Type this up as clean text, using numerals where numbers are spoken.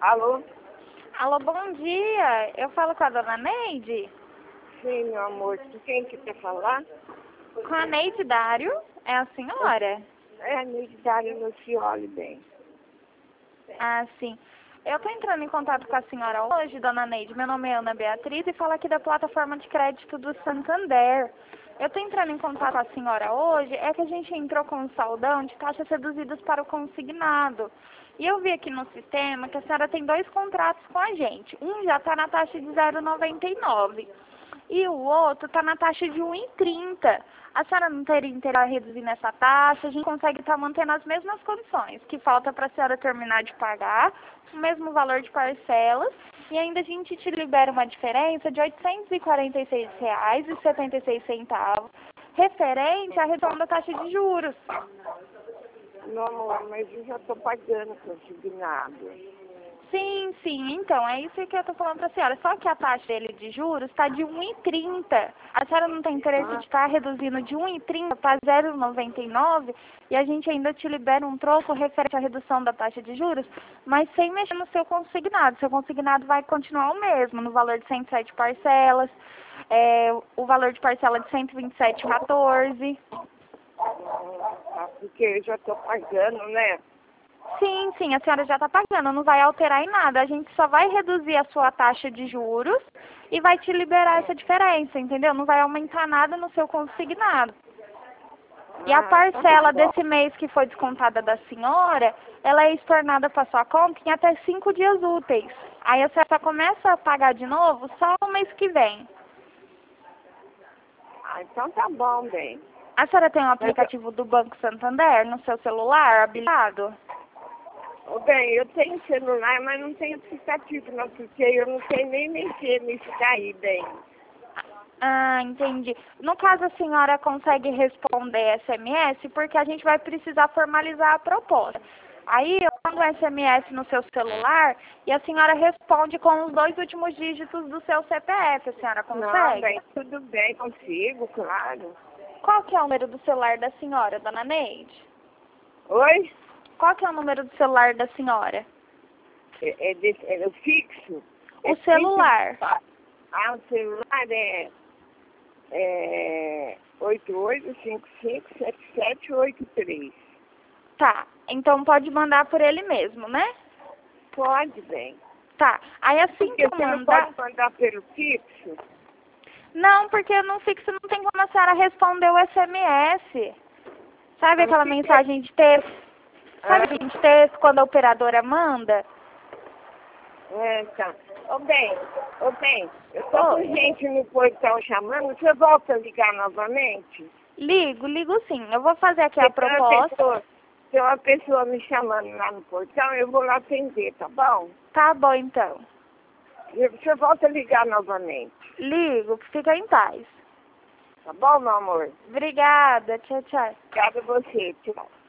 Alô? Alô, bom dia. Eu falo com a dona Neide? Sim, meu amor. Com quem que quer falar? Com a Neide Dário? É a senhora? É a Nigdário Lucioli, bem. Ah, sim. Eu tô entrando em contato com a senhora hoje, dona Neide. Meu nome é Ana Beatriz e falo aqui da plataforma de crédito do Santander. Eu tô entrando em contato com a senhora hoje, é que a gente entrou com um saldão de taxas reduzidas para o consignado. E eu vi aqui no sistema que a senhora tem 2 contratos com a gente. Um já está na taxa de 0,99 e o outro está na taxa de 1,30. A senhora não teria interesse em reduzir nessa taxa? A gente consegue estar mantendo as mesmas condições, que falta para a senhora terminar de pagar, o mesmo valor de parcelas, e ainda a gente te libera uma diferença de R$ 846,76, referente à redução da taxa de juros. Meu amor, mas eu já estou pagando consignado. Sim, sim, então, é isso que eu estou falando para a senhora. Só que a taxa dele de juros está de 1,30. A senhora não tem interesse de estar reduzindo de 1,30 para 0,99 e a gente ainda te libera um troco referente à redução da taxa de juros, mas sem mexer no seu consignado. Seu consignado vai continuar o mesmo, no valor de 107 parcelas, o valor de parcela de 127,14. Porque eu já estou pagando, né? Sim, sim, a senhora já está pagando, não vai alterar em nada. A gente só vai reduzir a sua taxa de juros e vai te liberar essa diferença, entendeu? Não vai aumentar nada no seu consignado. E a parcela desse mês que foi descontada da senhora, ela é estornada para sua conta em até 5 dias úteis. Aí a senhora só começa a pagar de novo só no mês que vem. Ah, então tá bom, bem. A senhora tem um aplicativo do Banco Santander no seu celular habilitado? Ô, bem, eu tenho celular, mas não tenho aplicativo, não, porque eu não sei nem mexer nisso daí, bem. Ah, entendi. No caso, a senhora consegue responder SMS, porque a gente vai precisar formalizar a proposta. Aí, eu mando um SMS no seu celular e a senhora responde com os 2 últimos dígitos do seu CPF. A senhora consegue? Não, bem, tudo bem, consigo, claro. Qual que é o número do celular da senhora, dona Neide? Oi? Qual que é o número do celular da senhora? É o fixo? O celular. O celular é 88557783. Tá, então pode mandar por ele mesmo, né? Pode, bem. Tá, aí assim Porque que eu você não mandar... pode mandar pelo fixo? Não, porque no fixo não tem como a senhora responder o SMS. Sabe aquela mensagem de texto? Sabe aquele de texto quando a operadora manda? Tá. Ô, bem, eu tô com gente no portão chamando, você volta a ligar novamente? Ligo sim. Eu vou fazer aqui a proposta. Tem uma pessoa me chamando lá no portão, eu vou lá atender, tá bom? Tá bom, então. Você volta a ligar novamente. Ligo, fica em paz. Tá bom, meu amor? Obrigada, tchau, tchau. Obrigada a você, tchau.